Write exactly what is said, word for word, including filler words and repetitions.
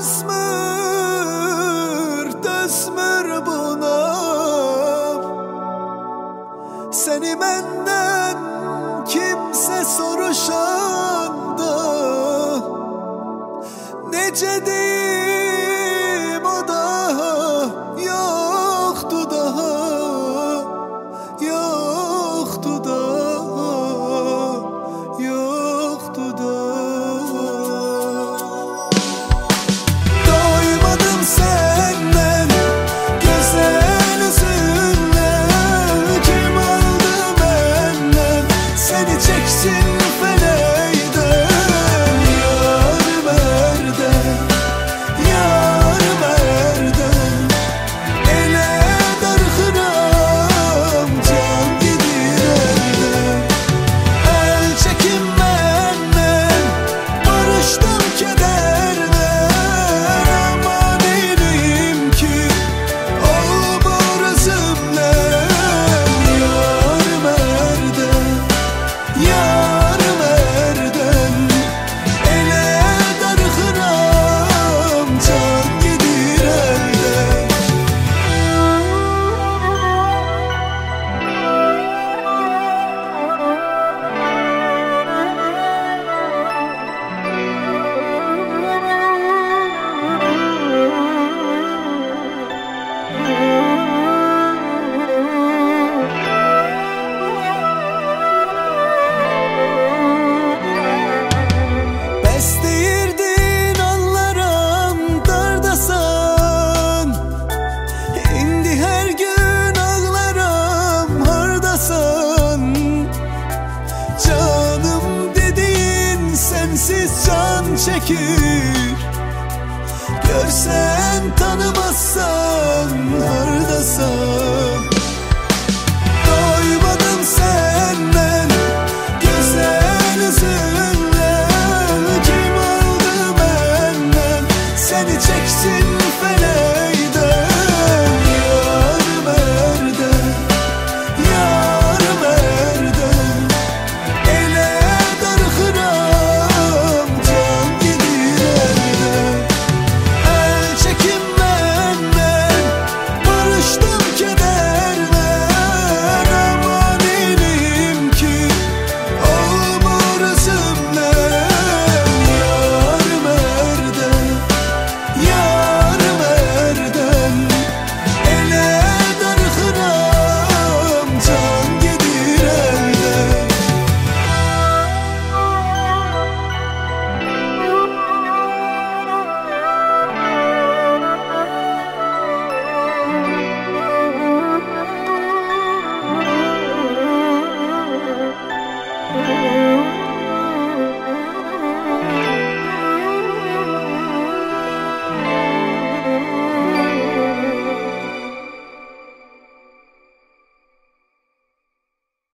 Dözmür, dözmür buna. Seni benden kimse soruşanda, nece deyim o daha yoktu daha, yoktu daha, yoktu daha. Doymadım senden güzel yüzünle, kim aldı benden seni çeksin feleğden. Yar merden, yar merden, ele dargınam, can gidir elden. El çekin benden, barıştım kederden. Aman eyleyim ki olur özümden. Yar merden, yar merden, ele dargınam, can gidir elden. Bes deyirdin anlaram dardasan, indi her gün ağlaram hardasan. Canım dediğin sensiz can çekir, görsen tanımazsan hardasan. Doymadım senden güzel yüzünle, kim aldı benden seni çeksin